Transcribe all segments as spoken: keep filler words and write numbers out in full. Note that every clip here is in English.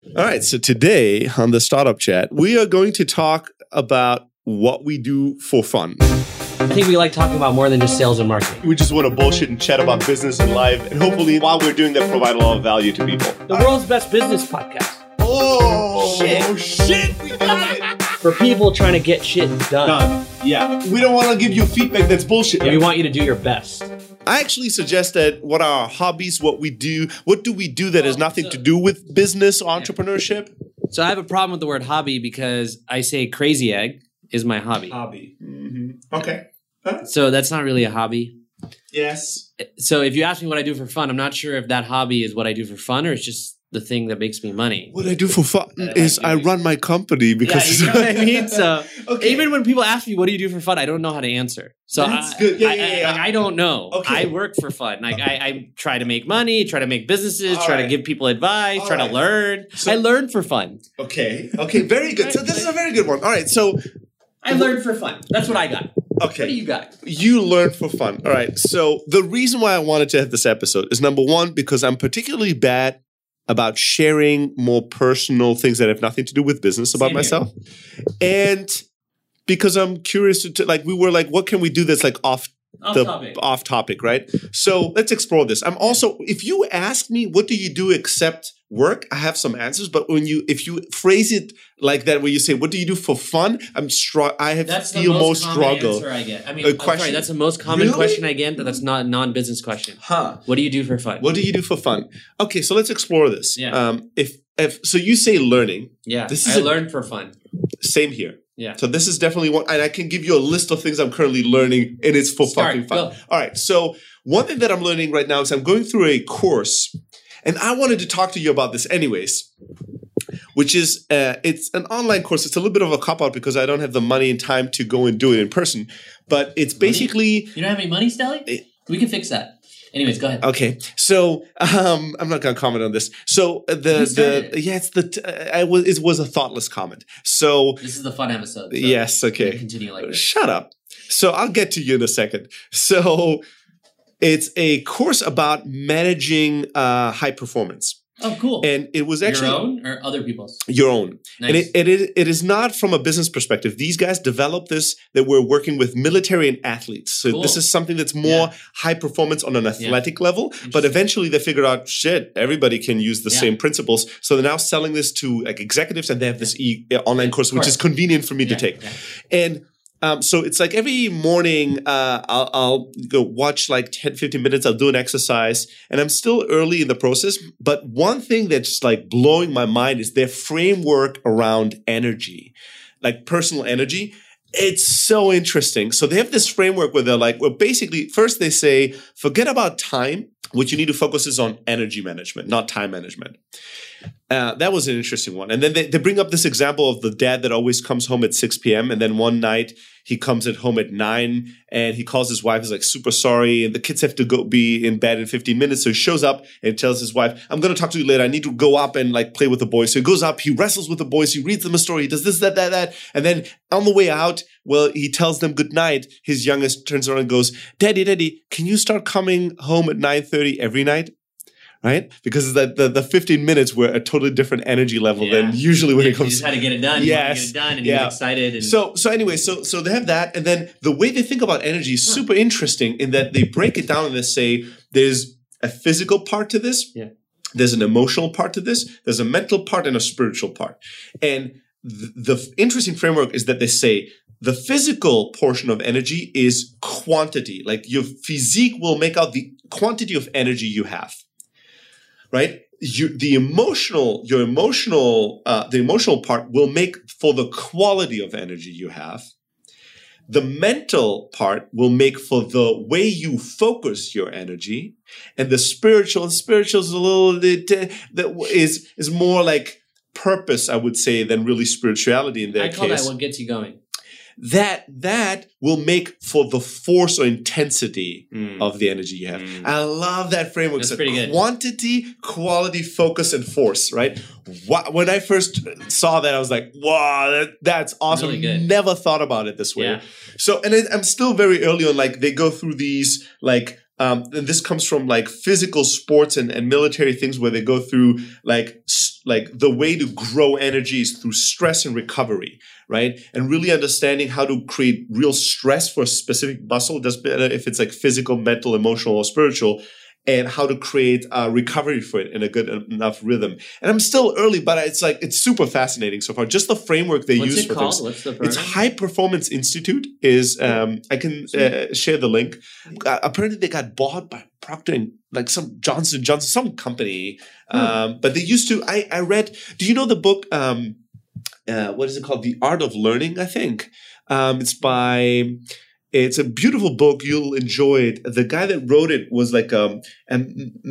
All right. So today on the Startup Chat, we are going to talk about what we do for fun. I think we like talking about more than just sales and marketing. We just want to bullshit and chat about business and life. And hopefully, while we're doing that, provide a lot of value to people. The world's best business podcast. Oh, shit. Oh, shit. We got it. For people trying to get shit done. Done. Yeah. We don't want to give you feedback that's bullshit. And we want you to do your best. I actually suggest that what are our hobbies, what we do, what do we do that has nothing to do with business or entrepreneurship? So I have a problem with the word hobby because I say Crazy Egg is my hobby. Hobby. Mm-hmm. Okay. Huh? So that's not really a hobby. Yes. So if you ask me what I do for fun, I'm not sure if that hobby is what I do for fun or it's just the thing that makes me money. What I do for fun I is like I run my company because... Yeah, you know what I mean? So okay. even when people ask me, what do you do for fun? I don't know how to answer. So That's I, good. Yeah, I, yeah, yeah. I, like, I don't know. Okay. I work for fun. Like I, I try to make money, try to make businesses, All try right. to give people advice, All try right. to learn. So- I learn for fun. Okay. Okay. Very good. So this is a very good one. All right. So... I learn for fun. That's what I got. Okay. What do you got? You learn for fun. All right. So the reason why I wanted to have this episode is number one, because I'm particularly bad about sharing more personal things that have nothing to do with business about Same myself. And because I'm curious to, to, like, we were like, what can we do that's like off Off the topic. off topic, right? So let's explore this. I'm also, if you ask me, what do you do except work? I have some answers, but when you, if you phrase it like that, where you say, what do you do for fun? I'm str- I have That's the feel most more common struggle. answer I get. I mean, A I'm question- sorry, that's the most common Really? question I get, but that's not a non-business question. Huh. What do you do for fun? What do you do for fun? Okay, so let's explore this. Yeah. Um, if if so, you say learning. Yeah, This I is a- learn for fun. Same here. Yeah. So this is definitely one, and I can give you a list of things I'm currently learning, and it's for Start, fucking fun. go. All right. So one thing that I'm learning right now is I'm going through a course, and I wanted to talk to you about this anyways. Which is uh, it's an online course. It's a little bit of a cop out because I don't have the money and time to go and do it in person. But it's basically You don't have any money, Stelly? It- We can fix that. Anyways, go ahead. okay. So um, I'm not going to comment on this. So uh, the You started the it. yeah, it's the t- I was it was a thoughtless comment. So This is the fun episode. So yes, we okay. can Continue like this. Shut up. So I'll get to you in a second. So it's a course about managing uh, high performance. Oh, cool. And it was actually Your own or other people's? your own. Nice. And it, it, is, it is not from a business perspective. These guys developed this that we're working with military and athletes. So Cool. this is something that's more Yeah. high performance on an athletic level. But eventually they figured out, shit, everybody can use the Yeah. same principles. So they're now selling this to like executives, and they have this e- uh, online Yeah, course, of which is course. convenient for me to Yeah, take. yeah. And um, so it's like every morning uh, I'll, I'll go watch like ten, fifteen minutes. I'll do an exercise, and I'm still early in the process. But one thing that's like blowing my mind is their framework around energy, like personal energy. It's so interesting. So they have this framework where they're like, well, basically, first they say, forget about time. What you need to focus is on energy management, not time management. Uh, that was an interesting one. And then they, they bring up this example of the dad that always comes home at six p.m. And then one night he comes at home at nine and he calls his wife. He's like, super sorry. And the kids have to go be in bed in fifteen minutes. So he shows up and tells his wife, I'm going to talk to you later. I need to go up and like play with the boys. So he goes up, he wrestles with the boys. He reads them a story. He does this, that, that, that. And then on the way out, well, he tells them good night. His youngest turns around and goes, Daddy, Daddy, can you start coming home at nine thirty every night? Right? Because the, the, the fifteen minutes were a totally different energy level Yeah. than usually when Yeah, it comes you just had to get it done. Yes. You want to get it done, and Yeah. you're excited. And So so anyway, so so they have that, and then the way they think about energy is super interesting in that they break it down and they say there's a physical part to this, Yeah. there's an emotional part to this, there's a mental part and a spiritual part. And th- the interesting framework is that they say the physical portion of energy is quantity, like your physique will make out the quantity of energy you have. Right? You, the emotional, your emotional, uh, the emotional part will make for the quality of energy you have. The mental part will make for the way you focus your energy, and the spiritual, and spiritual is a little bit uh, that is is more like purpose, I would say, than really spirituality in their I call case. that what gets you going. That that will make for the force or intensity Mm. of the energy you have. Mm. I love that framework. That's So pretty good. quantity, quality, focus, and force, right? Wha- When I first saw that, I was like, wow, that, that's awesome. Really good. Never thought about it this way. Yeah. So, and it, I'm still very early on, like they go through these like um, and this comes from like physical sports and, and military things where they go through like s- like the way to grow energy is through stress and recovery, right? And really understanding how to create real stress for a specific muscle. It doesn't matter if it's like physical, mental, emotional, or spiritual, and how to create uh, recovery for it in a good enough rhythm. And I'm still early, but it's like it's super fascinating so far. Just the framework they What's use it for called? things. What's the It's program? High Performance Institute. Is um, I can uh, share the link. Uh, apparently, they got bought by Procter and like some Johnson and Johnson, some company. Um, but they used to. I I read. Do you know the book? Um, uh, what is it called? The Art of Learning. I think um, it's by. It's a beautiful book. You'll enjoy it. The guy that wrote it was like a, a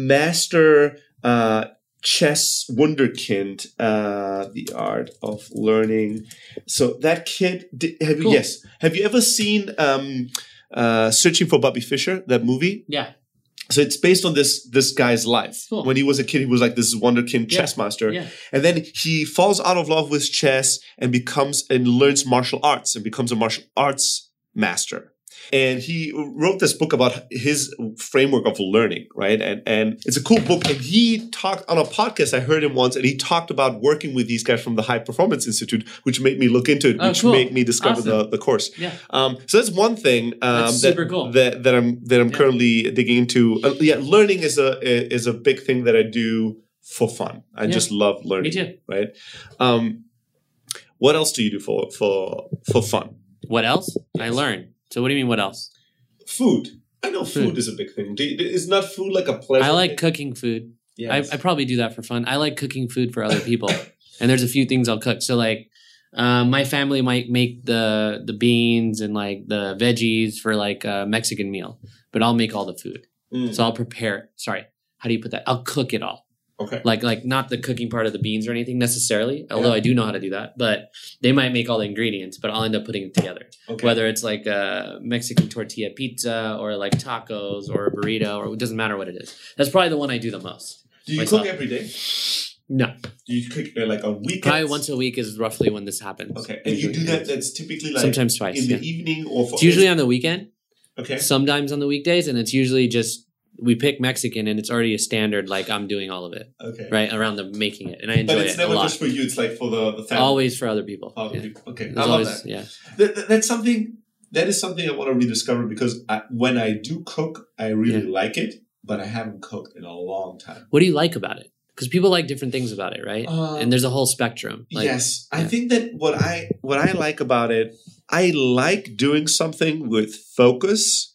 master uh, chess wunderkind. Uh, the Art of Learning. So that kid. Did, have you? Cool. Yes. Have you ever seen um, uh, Searching for Bobby Fischer? That movie. Yeah. So it's based on this this guy's life. Cool. When he was a kid, he was like this wonderkind Yeah. chess master. Yeah. And then he falls out of love with chess and becomes and learns martial arts and becomes a martial arts master. And he wrote this book about his framework of learning, right? And and it's a cool book. And he talked on a podcast, I heard him once, and he talked about working with these guys from the High Performance Institute, which made me look into it, Oh, which cool. made me discover Awesome. the, the course. Yeah. Um, so that's one thing um, That's that, super cool. that that I'm that I'm Yeah. currently digging into. Uh, yeah, learning is a is a big thing that I do for fun. I Yeah. just love learning. Me too. Right. Um, what else do you do for for for fun? What else? I Yes. learn. So what do you mean? What else? Food. I know food, Food. is a big thing. Do you, is not food like a pleasure? I like thing? cooking food. Yes. I, I probably do that for fun. I like cooking food for other people, and there's a few things I'll cook. So like, um, my family might make the the beans and like the veggies for like a Mexican meal, but I'll make all the food. Mm. So I'll prepare. Sorry, how do you put that? I'll cook it all. Okay. Like like not the cooking part of the beans or anything necessarily, although Yeah. I do know how to do that. But they might make all the ingredients, but I'll end up putting it together. Okay. Whether it's like a Mexican tortilla pizza or like tacos or a burrito, or it doesn't matter what it is. That's probably the one I do the most. do you myself. cook every day? No, Do you cook uh, like on weekends? probably once a week is roughly when this happens. Okay. And you do that. That's typically like sometimes twice. in Yeah. the evening or for It's usually on the weekend. okay. Sometimes on the weekdays, and it's usually just we pick Mexican, and it's already a standard. Like I'm doing all of it Okay. right around the making it, and I enjoy But it's it a never lot. just for you. It's like for the the family. Always for other people. Oh, Yeah. Okay. There's I love always, that. yeah. That, that- That's something. That is something I want to rediscover because I, when I do cook, I really like it, but I haven't cooked in a long time. What do you like about it? Because people like different things about it, right? Uh, and there's a whole spectrum. Like, yes, I yeah. think that what I what I like about it, I like doing something with focus.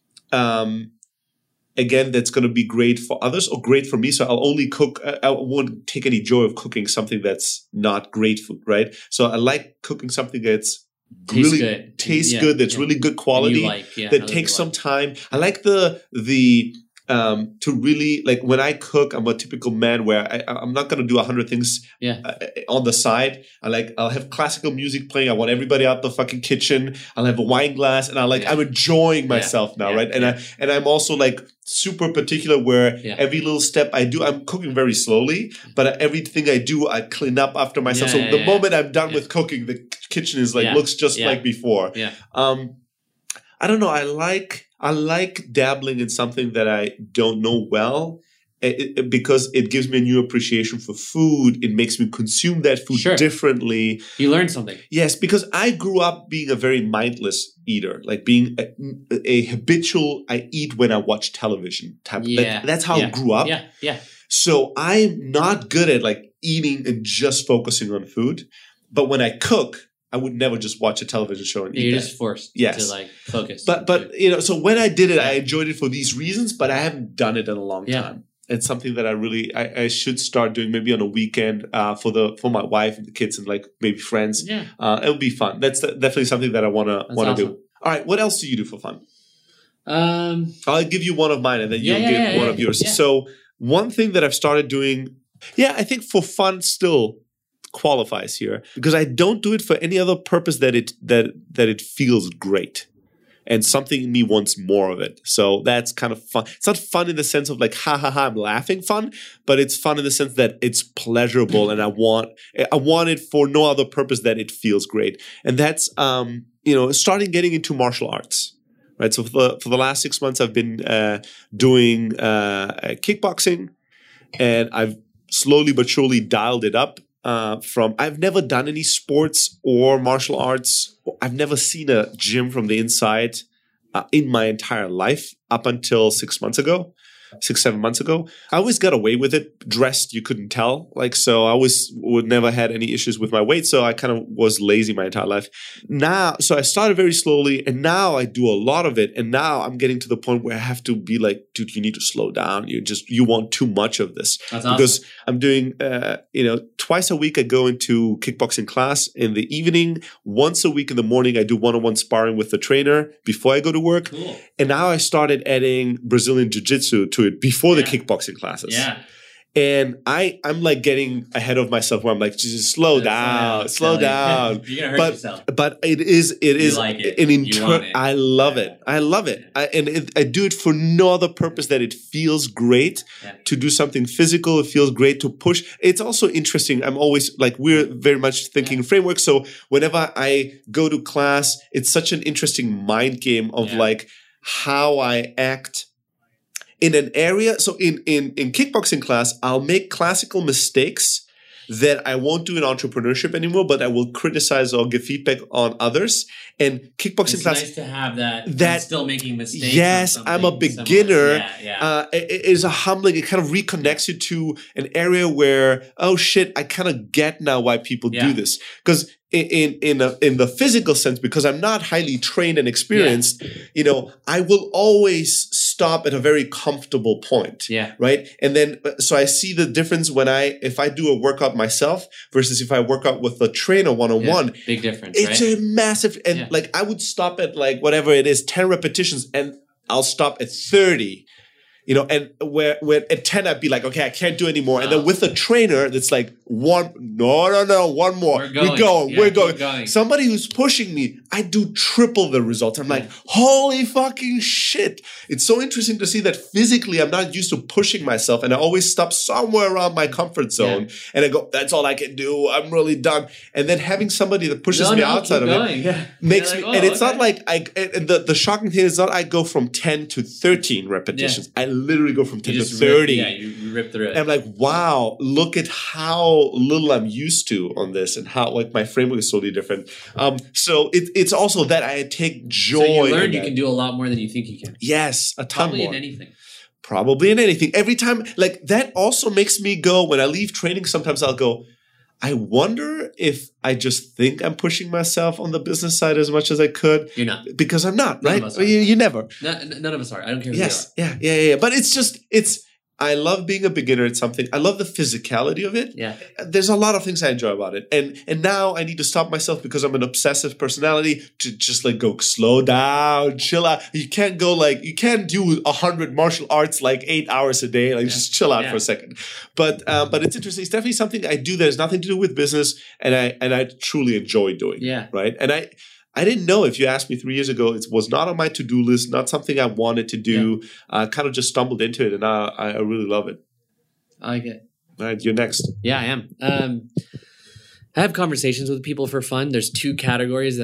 Um, again, that's going to be great for others or great for me. So I'll only cook. I, I won't take any joy of cooking something that's not great food, right? So I like cooking something that's Tastes really good. tastes Yeah, good. That's yeah. really good And quality. you like, yeah, that others takes you some like. time. I like the the um to really like when I cook. I'm a typical man where I, I'm not going to do a hundred things Yeah. uh, on the side. I like I'll have classical music playing. I want everybody out the fucking kitchen. I'll have a wine glass, and I like Yeah. I'm enjoying Yeah, myself now, yeah, right? And yeah. I and I'm also like super particular where Yeah. every little step I do, I'm cooking very slowly, but everything I do, I clean up after myself. Yeah, so yeah, the yeah. moment I'm done Yeah. with cooking, the kitchen is like Yeah, looks just yeah. like before. Yeah. Um, I don't know. I like I like dabbling in something that I don't know well, it, it- because it gives me a new appreciation for food. It makes me consume that food Sure. differently. You learn something. Yes, because I grew up being a very mindless eater, like being a, a habitual. I eat when I watch television type. that- Yeah. that's how yeah. I grew up. Yeah. Yeah. So I'm not good at like eating and just focusing on food. But when I cook, I would never just watch a television show and eat You're that. just forced Yes. to like focus. But but you know, so when I did it, I Yeah. enjoyed it for these reasons. But I haven't done it in a long Yeah. time. It's something that I really I, I should start doing maybe on a weekend uh, for the for my wife and the kids and like maybe friends. yeah. Uh, it'll be fun. That's definitely something that I wanna That's wanna awesome. do. All right, what else do you do for fun? Um. I'll give you one of mine and then Yeah, you'll yeah, give yeah, one yeah, of yours. yeah. So one thing that I've started doing, yeah, I think for fun still qualifies here because I don't do it for any other purpose that it that that it feels great. And something in me wants more of it. So that's kind of fun. It's not fun in the sense of like, ha ha ha, I'm laughing fun, but it's fun in the sense that it's pleasurable and I want I want it for no other purpose that it feels great. And that's um, you know, starting getting into martial arts. right? So for the, for the last six months, I've been uh, doing uh, kickboxing, and I've slowly but surely dialed it up. Uh, from I've never done any sports or martial arts. I've never seen a gym from the inside uh, in my entire life up until six months ago. Six, seven months ago. I always got away with it. Dressed, you couldn't tell. Like, so I always would never had any issues with my weight. So I kind of was lazy my entire life. Now, so I started very slowly, and now I do a lot of it. And now I'm getting to the point where I have to be like, dude, you need to slow down. You just, you want too much of this. That's awesome. Because I'm doing, uh, you know, twice a week I go into kickboxing class in the evening. Once a week in the morning, I do one-on-one sparring with the trainer before I go to work. Cool. And now I started adding Brazilian Jiu-Jitsu to it before Yeah. the kickboxing classes. Yeah. And I, I'm like getting ahead of myself where I'm like, just slow That's down, right. slow Like, down. You're gonna hurt But yourself. but it is it is like it. an You inter- want it. I love Yeah. it. I love it. I, and it, I do it for no other purpose that it feels great Yeah. to do something physical. It feels great to push. It's also interesting. I'm always like, we're very much thinking Yeah. framework. So whenever I go to class, it's such an interesting mind game of Yeah. like how I act in an area. So in, in, in kickboxing class, I'll make classical mistakes that I won't do in entrepreneurship anymore, but I will criticize or give feedback on others. And kickboxing It's class, nice to have that. that- I'm still making mistakes. yes, on I'm a something beginner. similar. Yeah, yeah. uh, it, it is a humbling. It kind of reconnects you to an area where, oh shit, I kind of get now why people Yeah. do this. Because in in in, a, in the physical sense, because I'm not highly trained and experienced, you know, I will always stop at a very comfortable point. yeah. Right. And then, so I see the difference when I, if I do a workout myself versus if I work out with a trainer one on one. Yeah. Big difference, It's right? a massive, and Yeah. like I would stop at like whatever it is, ten repetitions, and I'll stop at thirty. You know, and where where at ten I'd be like, okay, I can't do anymore. And then Wow. with a trainer that's like, one, no, no, no, one more. We're going. We're going. Yeah, we're keep going. going. Somebody who's pushing me, I do triple the results. I'm like, holy fucking shit. It's so interesting to see that physically I'm not used to pushing myself, and I always stop somewhere around my comfort zone. And I go, that's all I can do. I'm really done. And then having somebody that pushes No, me no, outside keep of going. it Yeah. makes You're me, like, and oh, it's not okay. like I, and the, the shocking thing is not I go from ten to thirteen repetitions. I literally go from ten You to just thirty. Rip, yeah, you, you rip through it. And I'm like, wow, look at how little I'm used to on this, and how like my framework is totally different. Um, so it, it's also that I take joy. so you in learned you that. can do a lot more than you think you can. Yes, a ton Probably more. in anything. Probably in anything. Every time, like that also makes me go, when I leave training, sometimes I'll go, I wonder if I just think I'm pushing myself on the business side as much as I could, You're not. because I'm not, None right? of us are. You, you never. No, n- none of us are. I don't care who Yes. Yeah, yeah, yeah, yeah. But it's just, it's, I love being a beginner at something. I love the physicality of it. they are. Yeah. There's a lot of things I enjoy about it. And and now I need to stop myself, because I'm an obsessive personality, to just like go slow down, chill out. You can't go like, you can't do a hundred martial arts like eight hours a day. Like Yeah. just chill out Yeah. for a second. But um, but it's interesting. It's definitely something I do that has nothing to do with business, and I and I truly enjoy doing. Yeah. Right. And I I didn't know, if you asked me three years ago, it was not on my to-do list, not something I wanted to do. I uh, kind of just stumbled into it, and I, I really love it. I like it. All right, you're next. Yeah, I am. Um, I have conversations with people for fun. There's two categories that